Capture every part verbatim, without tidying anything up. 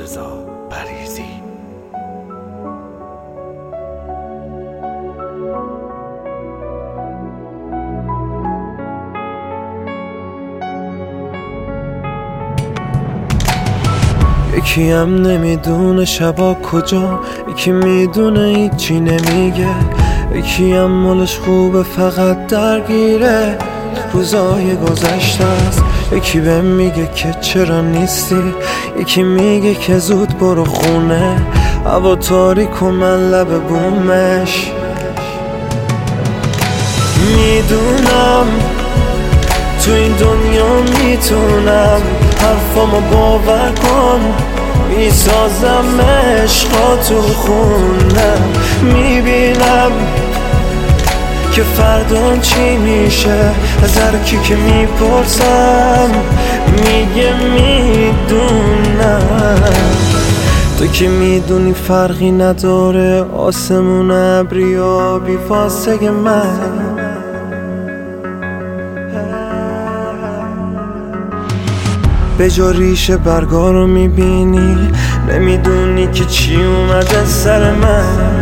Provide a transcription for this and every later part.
رضا پریزی. یکی هم نمیدونه شبا کجا، یکی میدونه هیچی نمیگه، یکی هم مالش خوبه فقط درگیره روزای گذشته است. یکی بهم میگه که چرا نیستی، یکی میگه که زود برو خونه، هوا تاریک و من لب بومش. میدونم تو این دنیا میتونم حرفامو باور کن، میسازم عشقا تو خونم. میبینم که فردا چی میشه، از هر کی که میپرسم میگه میدونم. تو که میدونی فرقی نداره آسمون ابری و بی واسه من. به جا ریشه برگا رو میبینی، نمیدونی که چی اومده سر من.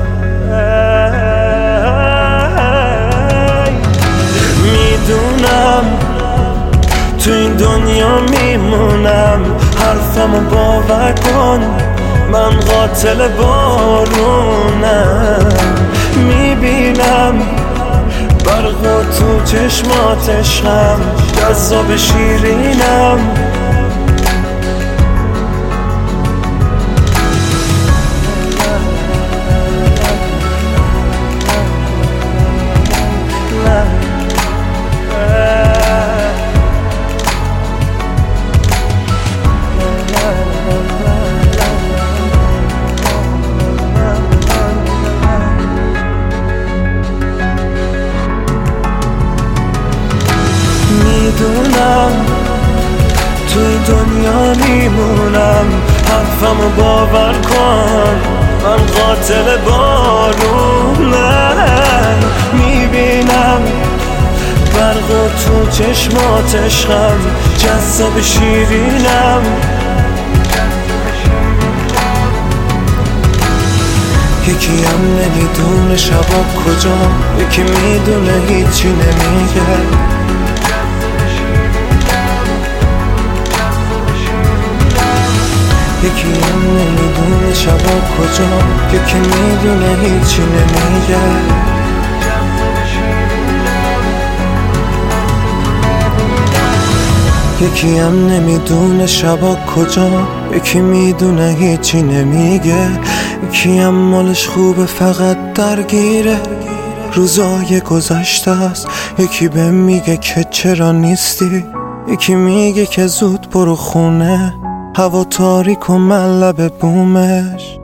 میدونم تو این دنیا میمونم، حرفمو باور کن، من قاتل بارونم. میبینم برق تو چشمات عشقم، جذاب شیرینم. میدونم تو این دنیا میمونم، حرفمو باور کن، من قاتل بارونم. میبینم برق تو چشمات عشقم، جذاب شیرینم. یکی هم نمیدونه شبا کجا، یکی میدونه هیچی نمیگه، یکی هم نمیدونه شبا کجا، یکی میدونه هیچی نمیگه. یکی هم نمیدونه شبا کجا، یکی میدونه هیچی نمیگه، یکی هم مالش خوبه فقط درگیره روزای گذشته است. یکی بهم میگه که چرا نیستی، یکی میگه که زود برو خونه، هوا تاریک و من لب بومش.